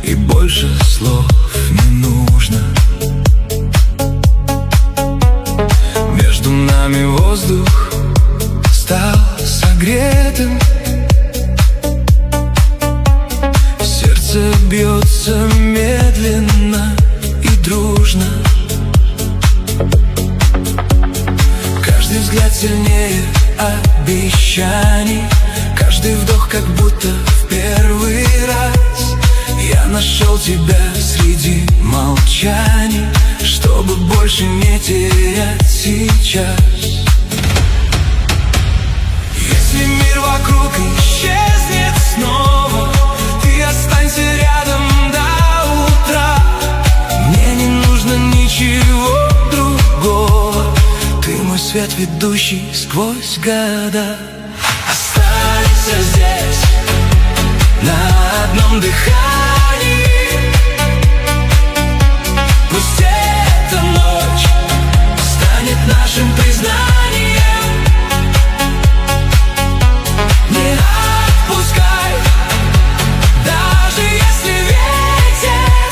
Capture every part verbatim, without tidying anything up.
и больше слов не нужно. Между нами воздух стал согретым, сердце бьется медленно и дружно. Каждый взгляд сильнее обещаний, каждый вдох как будто в первый раз. Я нашел тебя среди молчаний, чтобы больше не терять сейчас. Если мир вокруг исчезнет снова, ты останься рядом до утра. Мне не нужно ничего другого, ты мой свет, ведущий сквозь года. Останься здесь на одном дыхании, пусть эта ночь станет нашим признанием. Не отпускай, даже если ветер.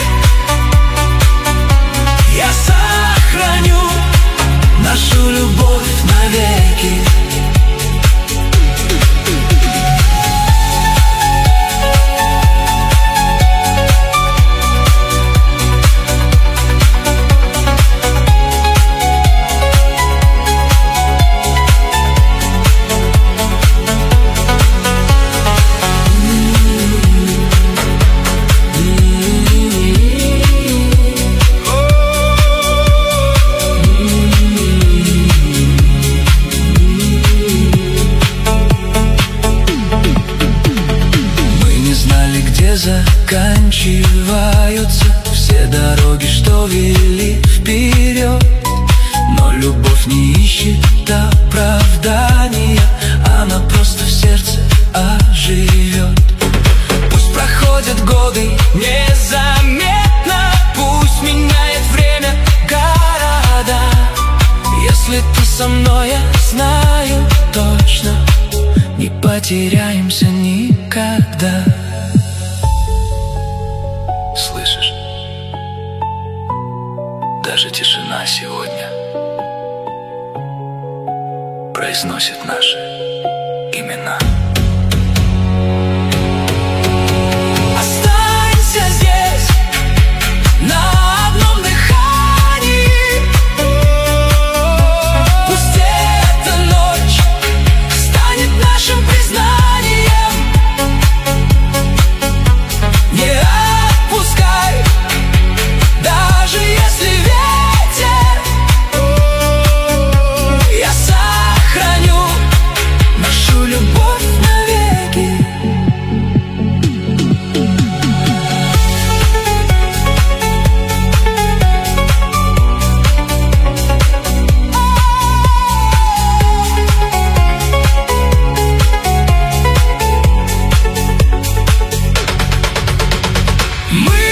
Я сохраню нашу любовь навеки. Заканчиваются все дороги, что вели вперед, но любовь не ищет оправдания, она просто в сердце оживет. Пусть проходят годы незаметно, пусть меняет время города. Если ты со мной, я знаю точно, не потеряемся никогда. Слышишь? Даже тишина сегодня произносит наши имена. Останься здесь на одном дыхании, пусть эта ночь станет нашим признанием. Не отпускай, даже если ветер. Я сохраню нашу любовь навеки. Мы